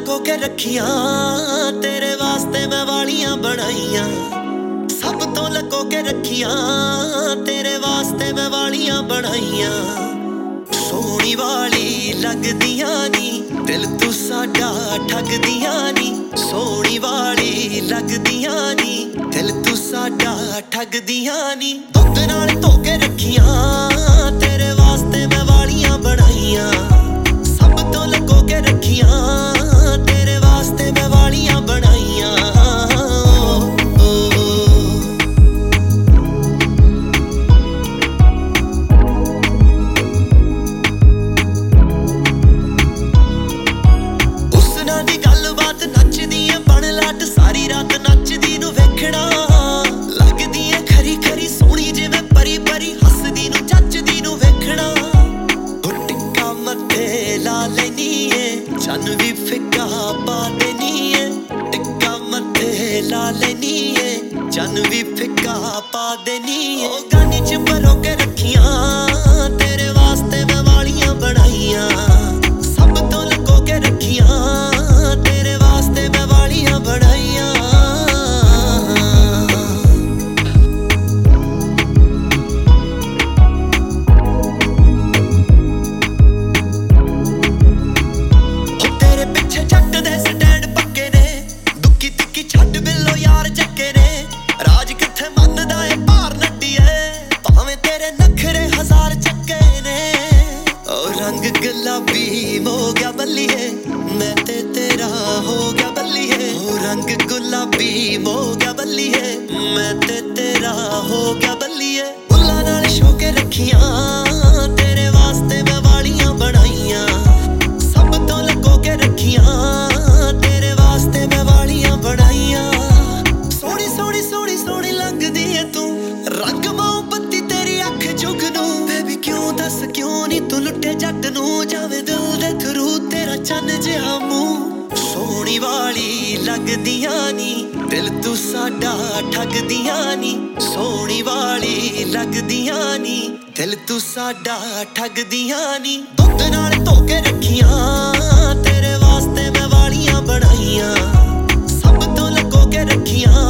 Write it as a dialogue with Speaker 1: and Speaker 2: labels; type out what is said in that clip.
Speaker 1: लको के रखियां तेरे वास्ते मैं वालियां बनाइयां सब तो लको के रखियां तेरे वास्ते मैं वालियां बनाइयां सोहनी वाली लगदियां नी दिल तू साडा ठगदियां नी सोहनी वाली लगदियां नी दिल तू साडा ठगदियां नी दुध नाल धो के रखियां तेरे वास्ते मैं वालियां बनाइयां सब तो लको के रखियां तेरे वास्ते मैं वालियां बनाइयां सारी रात नचदी नू वेखना लगदी है खरी खरी सोहनी जिवें परी परी हसदी नू चचदी नू वेखना टिक्का मत्थे ला लैनी है चन भी फिक्का पा देनी है टिक्का मत्थे ला लैनी है चन भी फिक्का पा देनी है गानी च भरो के रखियां तेरे वास्ते मैं वालियां बनाइयां सब तो लको के रखियां तेरे वास्ते मैं वालियां बनाइयां गुलाबी हो गया बल्लिए मैं ते तेरा हो गया बल्लिए रंग गुलाबी हो गया बल्लिए मैं ते तेरा हो गया बल्लिए फुल्लां नाल छो के रखियां तेरे वास्ते मैं वालियां बनाइयां सब तो लको के रखियां तेरे वास्ते मैं वालियां बनाइयां सोहनी सोहनी सोहनी सोहनी लगदी है तू रंग मोहब्बती तेरी अख जुगनू बेबी क्यों दस क्यों नी तू लुटे जट नू जावे दिल दे थरू तेरा चन जिहा मूंह सोहनी वाली लगदियां नी दिल तू साडा ठगदियां नी सोहनी वाली लगदियां नी दिल तू साडा ठगदियां नी दुध नाल धो के रखियां तेरे वास्ते मैं वालियां बनाइयां सब तो लको के रखियां